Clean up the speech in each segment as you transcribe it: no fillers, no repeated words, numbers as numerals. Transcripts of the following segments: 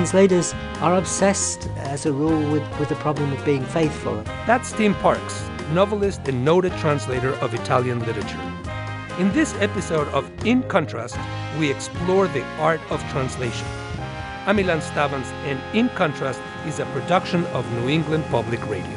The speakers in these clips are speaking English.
translators are obsessed, as a rule, with the problem of being faithful. That's Tim Parks, novelist and noted translator of Italian literature. In this episode of In Contrast, we explore the art of translation. I'm Ilan Stavans, and In Contrast is a production of New England Public Radio.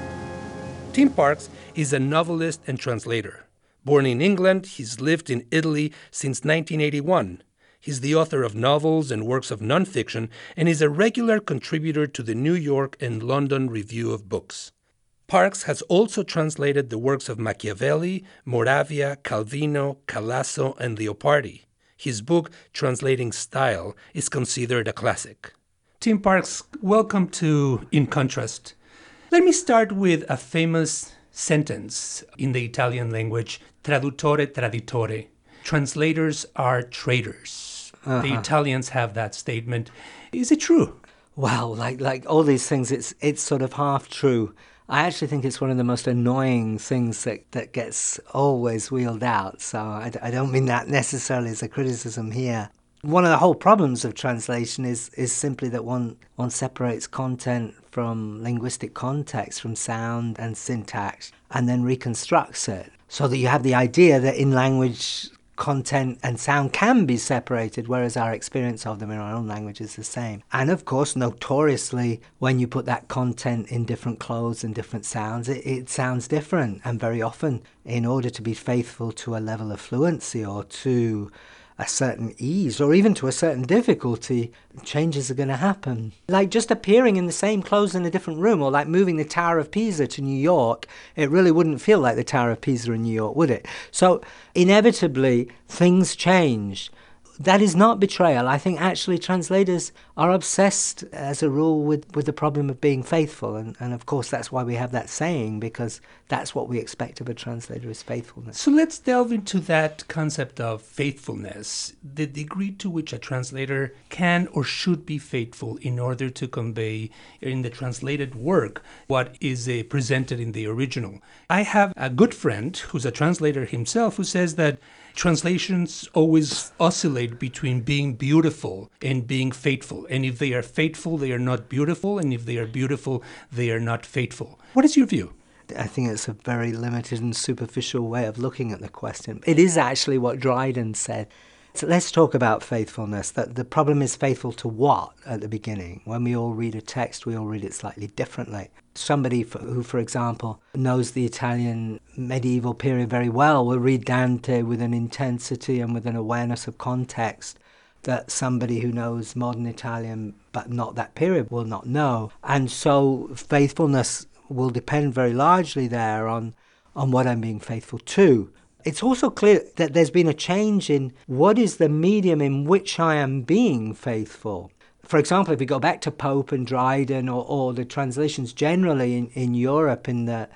Tim Parks is a novelist and translator. Born in England, he's lived in Italy since 1981. He's the author of novels and works of nonfiction, and is a regular contributor to the New York and London Review of Books. Parks has also translated the works of Machiavelli, Moravia, Calvino, Calasso, and Leopardi. His book, Translating Style, is considered a classic. Tim Parks, welcome to In Contrast. Let me start with a famous sentence in the Italian language, traduttore traditore. Translators are traitors. The Italians have that statement. Is it true? Well, like all these things, it's sort of half true. I actually think it's one of the most annoying things that gets always wheeled out. So I don't mean that necessarily as a criticism here. One of the whole problems of translation is simply that one separates content from linguistic context, from sound and syntax, and then reconstructs it. So that you have the idea that in language, content and sound can be separated, whereas our experience of them in our own language is the same. And of course, notoriously, when you put that content in different clothes and different sounds, it sounds different. And very often, in order to be faithful to a level of fluency or to a certain ease or even to a certain difficulty, changes are going to happen. Like just appearing in the same clothes in a different room, or like moving the Tower of Pisa to New York, it really wouldn't feel like the Tower of Pisa in New York, would it? So inevitably, things change. That is not betrayal. I think actually translators are obsessed, as a rule, with the problem of being faithful. And of course, that's why we have that saying, because that's what we expect of a translator, is faithfulness. So let's delve into that concept of faithfulness, the degree to which a translator can or should be faithful in order to convey in the translated work what is presented in the original. I have a good friend who's a translator himself who says that translations always oscillate between being beautiful and being faithful. And if they are faithful, they are not beautiful. And if they are beautiful, they are not faithful. What is your view? I think it's a very limited and superficial way of looking at the question. It is actually what Dryden said. So let's talk about faithfulness. That the problem is faithful to what at the beginning? When we all read a text, we all read it slightly differently. Somebody who, for example, knows the Italian medieval period very well will read Dante with an intensity and with an awareness of context that somebody who knows modern Italian but not that period will not know. And so faithfulness will depend very largely there on what I'm being faithful to. It's also clear that there's been a change in what is the medium in which I am being faithful. For example, if we go back to Pope and Dryden or the translations generally in Europe in the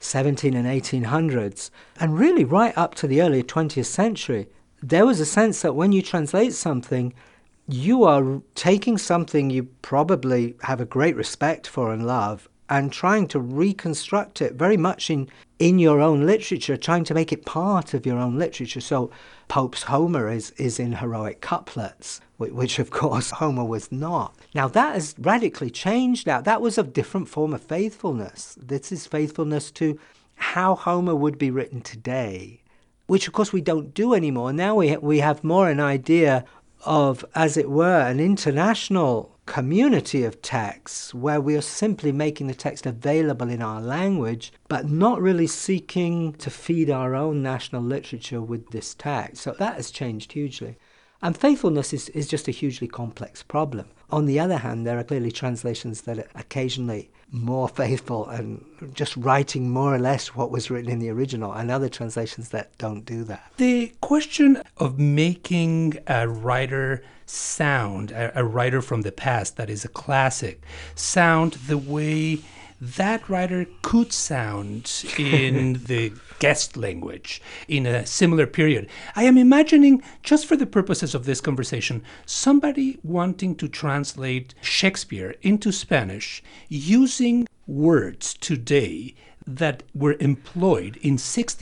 17 and 1800s, and really right up to the early 20th century, there was a sense that when you translate something, you are taking something you probably have a great respect for and love and trying to reconstruct it very much in your own literature, trying to make it part of your own literature. So Pope's Homer is in heroic couplets, which of course Homer was not. Now that has radically changed now. That was a different form of faithfulness. This is faithfulness to how Homer would be written today, which of course we don't do anymore. Now we have more an idea of, as it were, an international community of texts where we are simply making the text available in our language, but not really seeking to feed our own national literature with this text. So that has changed hugely. And faithfulness is just a hugely complex problem. On the other hand, there are clearly translations that are occasionally more faithful and just writing more or less what was written in the original, and other translations that don't do that. The question of making a writer sound, a writer from the past that is a classic, sound the way that writer could sound in the guest language in a similar period. I am imagining, just for the purposes of this conversation, somebody wanting to translate Shakespeare into Spanish using words today that were employed in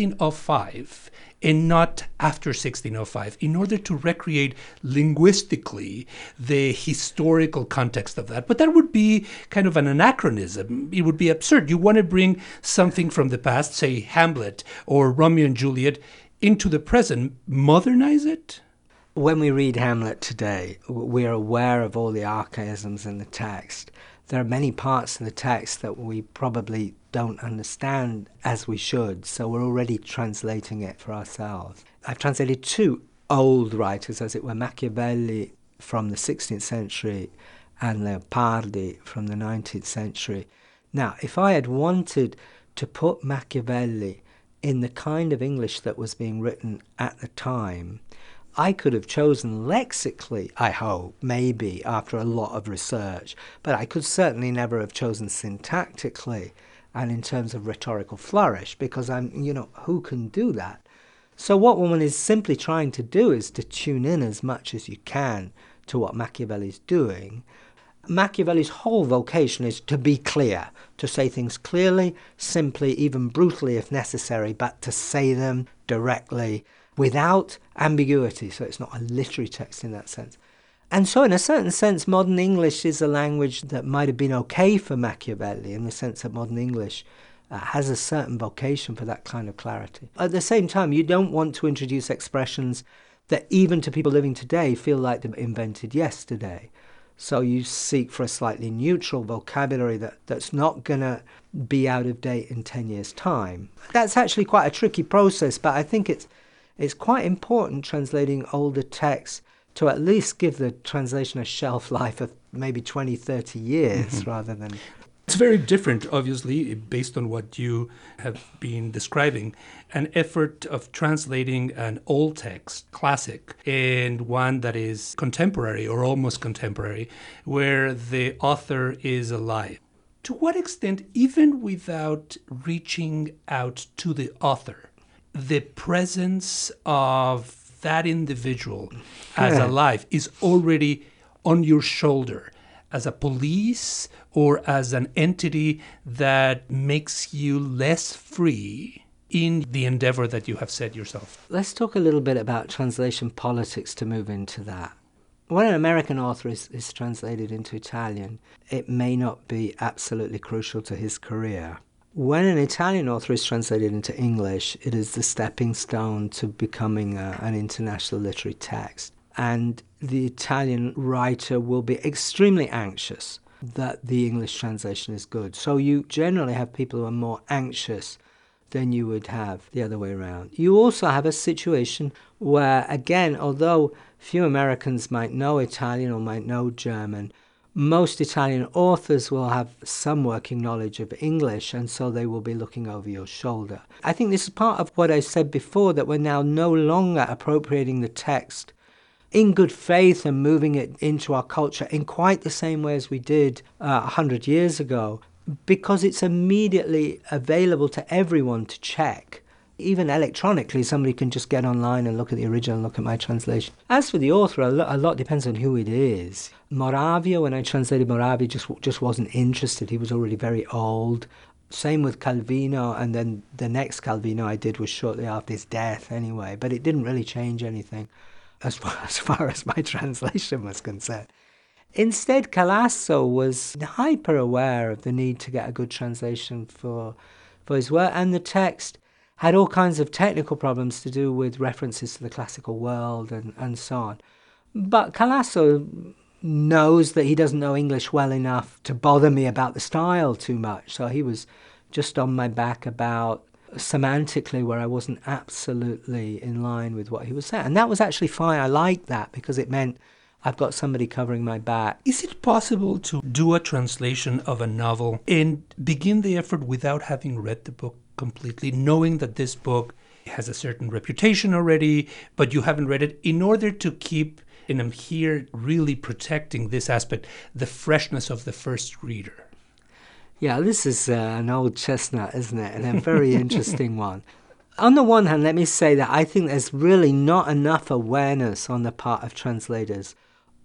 1605 and not after 1605 in order to recreate linguistically the historical context of that. But that would be kind of an anachronism. It would be absurd. You want to bring something from the past, say Hamlet or Romeo and Juliet, into the present, modernize it? When we read Hamlet today, we're aware of all the archaisms in the text. There are many parts of the text that we probably don't understand as we should, so we're already translating it for ourselves. I've translated two old writers, as it were, Machiavelli from the 16th century and Leopardi from the 19th century. Now, if I had wanted to put Machiavelli in the kind of English that was being written at the time, I could have chosen lexically, I hope, maybe, after a lot of research, but I could certainly never have chosen syntactically and in terms of rhetorical flourish, because who can do that? So what one is simply trying to do is to tune in as much as you can to what Machiavelli's doing. Machiavelli's whole vocation is to be clear, to say things clearly, simply, even brutally if necessary, but to say them directly, without ambiguity, so it's not a literary text in that sense. And so in a certain sense, modern English is a language that might have been okay for Machiavelli, in the sense that modern English has a certain vocation for that kind of clarity. At the same time, you don't want to introduce expressions that even to people living today feel like they were invented yesterday. So you seek for a slightly neutral vocabulary that's not going to be out of date in 10 years' time. That's actually quite a tricky process, but I think it's quite important translating older texts to at least give the translation a shelf life of maybe 20, 30 years rather than... It's very different, obviously, based on what you have been describing, an effort of translating an old text, classic, and one that is contemporary or almost contemporary, where the author is alive. To what extent, even without reaching out to the author, the presence of that individual as alive is already on your shoulder as a police or as an entity that makes you less free in the endeavor that you have set yourself? Let's talk a little bit about translation politics to move into that. When an American author is translated into Italian, it may not be absolutely crucial to his career. When an Italian author is translated into English, it is the stepping stone to becoming an international literary text. And the Italian writer will be extremely anxious that the English translation is good. So you generally have people who are more anxious than you would have the other way around. You also have a situation where, again, although few Americans might know Italian or might know German, most Italian authors will have some working knowledge of English, and so they will be looking over your shoulder. I think this is part of what I said before, that we're now no longer appropriating the text in good faith and moving it into our culture in quite the same way as we did 100 years ago, because it's immediately available to everyone to check. Even electronically, somebody can just get online and look at the original and look at my translation. As for the author, a lot depends on who it is. Moravia, when I translated Moravia, just wasn't interested. He was already very old. Same with Calvino, and then the next Calvino I did was shortly after his death anyway, but it didn't really change anything as far as my translation was concerned. Instead, Calasso was hyper-aware of the need to get a good translation for his work, and the text had all kinds of technical problems to do with references to the classical world and so on. But Calasso knows that he doesn't know English well enough to bother me about the style too much, so he was just on my back about semantically where I wasn't absolutely in line with what he was saying. And that was actually fine. I liked that because it meant I've got somebody covering my back. Is it possible to do a translation of a novel and begin the effort without having read the book completely, knowing that this book has a certain reputation already, but you haven't read it, in order to keep, and I'm here really protecting this aspect, the freshness of the first reader? Yeah, this is an old chestnut, isn't it? And a very interesting one. On the one hand, let me say that I think there's really not enough awareness on the part of translators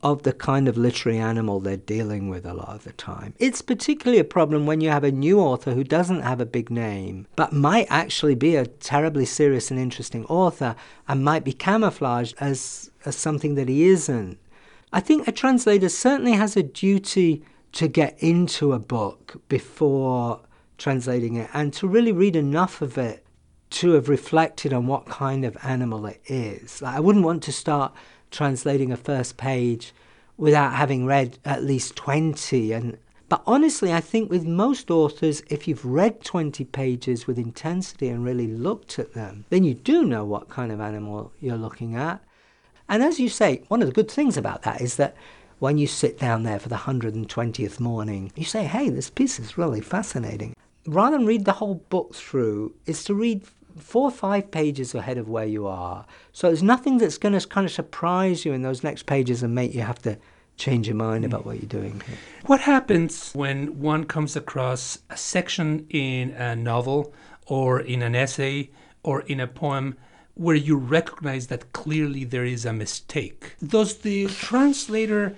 of the kind of literary animal they're dealing with a lot of the time. It's particularly a problem when you have a new author who doesn't have a big name, but might actually be a terribly serious and interesting author and might be camouflaged as something that he isn't. I think a translator certainly has a duty to get into a book before translating it and to really read enough of it to have reflected on what kind of animal it is. Like, I wouldn't want to start translating a first page without having read at least 20. But honestly, I think with most authors, if you've read 20 pages with intensity and really looked at them, then you do know what kind of animal you're looking at. And as you say, one of the good things about that is that when you sit down there for the 120th morning, you say, hey, this piece is really fascinating. Rather than read the whole book through, is to read 4 or 5 pages ahead of where you are. So there's nothing that's going to kind of surprise you in those next pages and make you have to change your mind about what you're doing. What happens when one comes across a section in a novel or in an essay or in a poem where you recognize that clearly there is a mistake? Does the translator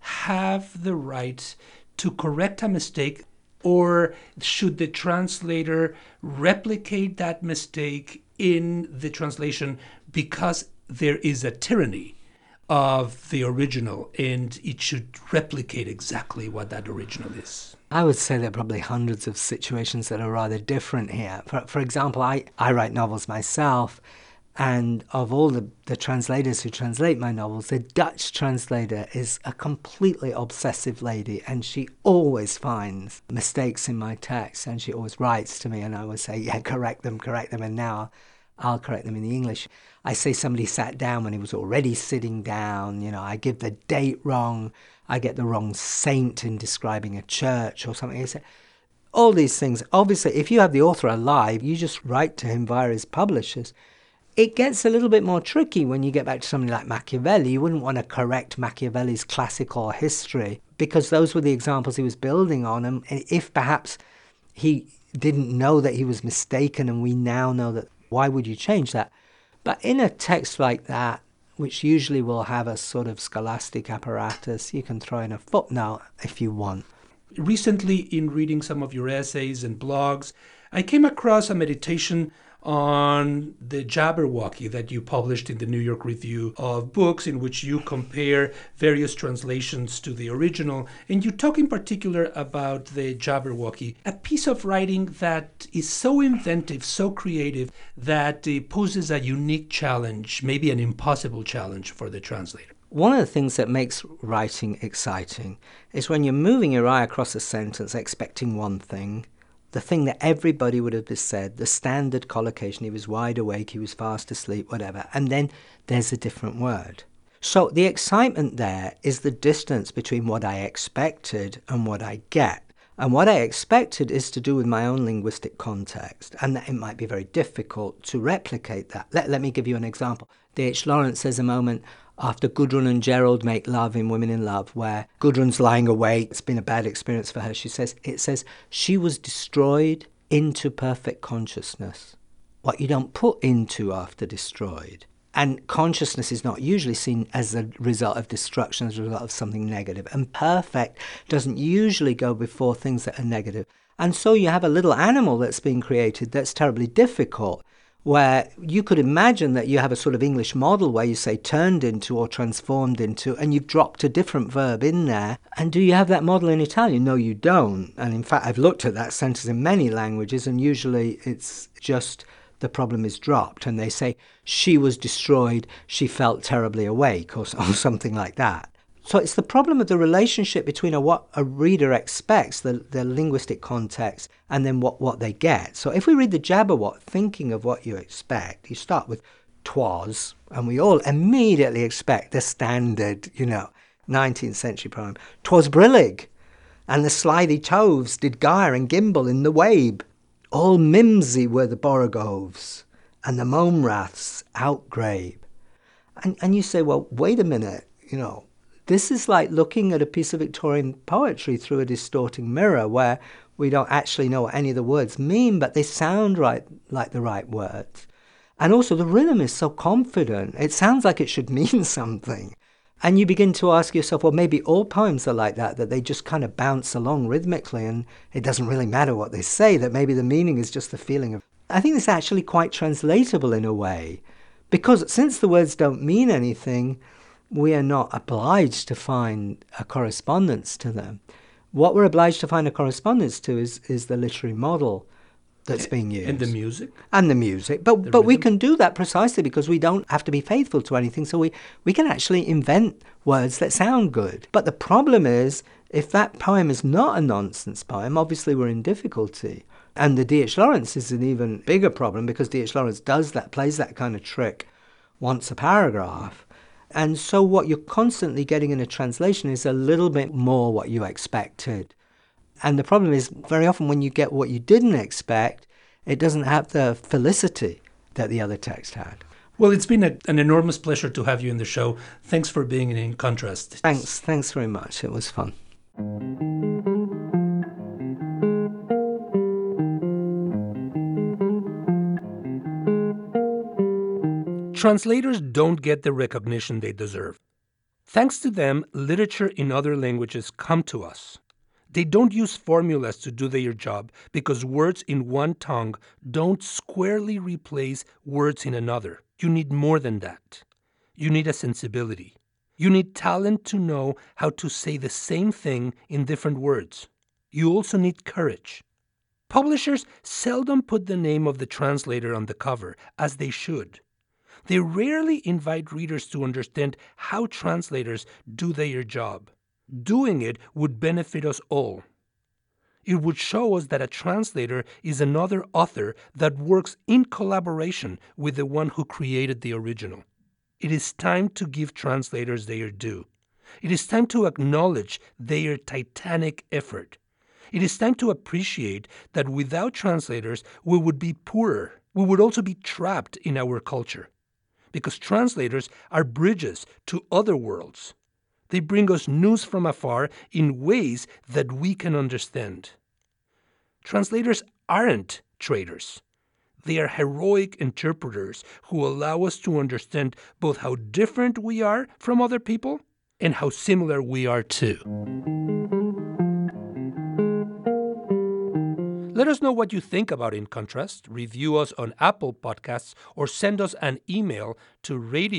have the right to correct a mistake, or should the translator replicate that mistake in the translation because there is a tyranny of the original and it should replicate exactly what that original is? I would say there are probably hundreds of situations that are rather different here. For example, I write novels myself, and of all the translators who translate my novels, the Dutch translator is a completely obsessive lady, and she always finds mistakes in my text, and she always writes to me, and I always say, yeah, correct them, and now I'll correct them in the English. I say somebody sat down when he was already sitting down, I give the date wrong, I get the wrong saint in describing a church or something. I say, all these things. Obviously, if you have the author alive, you just write to him via his publishers. It gets a little bit more tricky when you get back to somebody like Machiavelli. You wouldn't want to correct Machiavelli's classical history because those were the examples he was building on. And if perhaps he didn't know that he was mistaken and we now know that, why would you change that? But in a text like that, which usually will have a sort of scholastic apparatus, you can throw in a footnote if you want. Recently, in reading some of your essays and blogs, I came across a meditation on the Jabberwocky that you published in the New York Review of Books, in which you compare various translations to the original. And you talk in particular about the Jabberwocky, a piece of writing that is so inventive, so creative, that it poses a unique challenge, maybe an impossible challenge for the translator. One of the things that makes writing exciting is when you're moving your eye across a sentence expecting one thing, the thing that everybody would have said, the standard collocation, he was wide awake, he was fast asleep, whatever, and then there's a different word. So the excitement there is the distance between what I expected and what I get. And what I expected is to do with my own linguistic context, and that it might be very difficult to replicate that. Let me give you an example. D.H. Lawrence says a moment after Gudrun and Gerald make love in Women in Love, where Gudrun's lying awake, it's been a bad experience for her, it says, she was destroyed into perfect consciousness. What you don't put into after destroyed. And consciousness is not usually seen as a result of destruction, as a result of something negative. And perfect doesn't usually go before things that are negative. And so you have a little animal that's being created that's terribly difficult, where you could imagine that you have a sort of English model where you say turned into or transformed into, and you've dropped a different verb in there. And do you have that model in Italian? No, you don't. And in fact, I've looked at that sentence in many languages, and usually it's just the problem is dropped. And they say, she was destroyed, she felt terribly awake, or something like that. So it's the problem of the relationship between what a reader expects, the linguistic context, and then what they get. So if we read the Jabberwock thinking of what you expect, you start with 'twas, and we all immediately expect the standard, 19th century poem. 'Twas brillig, and the slithy toves did gyre and gimble in the wabe. All mimsy were the borogoves, and the momraths outgrabe. And you say, well, wait a minute, this is like looking at a piece of Victorian poetry through a distorting mirror where we don't actually know what any of the words mean, but they sound right, like the right words. And also the rhythm is so confident. It sounds like it should mean something. And you begin to ask yourself, well, maybe all poems are like that they just kind of bounce along rhythmically and it doesn't really matter what they say, that maybe the meaning is just the feeling of... I think it's actually quite translatable in a way, because since the words don't mean anything, we are not obliged to find a correspondence to them. What we're obliged to find a correspondence to is the literary model that's being used. And the music. And the music. But we can do that precisely because we don't have to be faithful to anything. So we can actually invent words that sound good. But the problem is, if that poem is not a nonsense poem, obviously we're in difficulty. And the D.H. Lawrence is an even bigger problem because D.H. Lawrence plays that kind of trick once a paragraph. And so what you're constantly getting in a translation is a little bit more what you expected. And the problem is, very often when you get what you didn't expect, it doesn't have the felicity that the other text had. Well, it's been an enormous pleasure to have you in the show. Thanks for being in Contrast. Thanks very much. It was fun. Translators don't get the recognition they deserve. Thanks to them, literature in other languages come to us. They don't use formulas to do their job because words in one tongue don't squarely replace words in another. You need more than that. You need a sensibility. You need talent to know how to say the same thing in different words. You also need courage. Publishers seldom put the name of the translator on the cover, as they should. They rarely invite readers to understand how translators do their job. Doing it would benefit us all. It would show us that a translator is another author that works in collaboration with the one who created the original. It is time to give translators their due. It is time to acknowledge their titanic effort. It is time to appreciate that without translators, we would be poorer. We would also be trapped in our culture. Because translators are bridges to other worlds. They bring us news from afar in ways that we can understand. Translators aren't traders. They are heroic interpreters who allow us to understand both how different we are from other people and how similar we are too. Let us know what you think about In Contrast. Review us on Apple Podcasts or send us an email to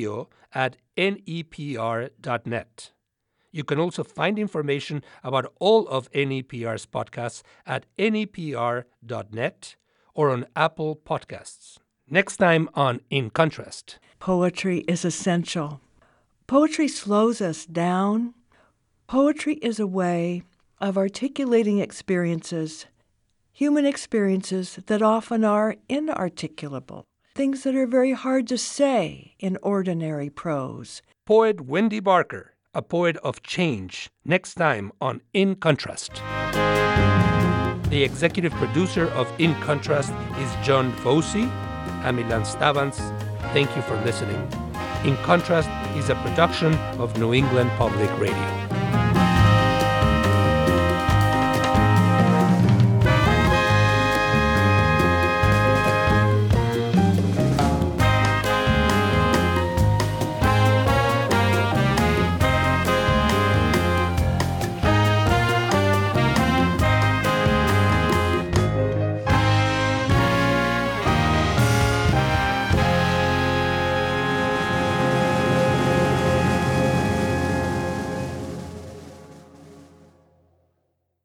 radio@nepr.net. You can also find information about all of NEPR's podcasts at nepr.net or on Apple Podcasts. Next time on In Contrast. Poetry is essential. Poetry slows us down. Poetry is a way of articulating experiences, human experiences that often are inarticulable, things that are very hard to say in ordinary prose. Poet Wendy Barker, a poet of change, next time on In Contrast. The executive producer of In Contrast is John Fosi. I'm Ilan Stavans. Thank you for listening. In Contrast is a production of New England Public Radio.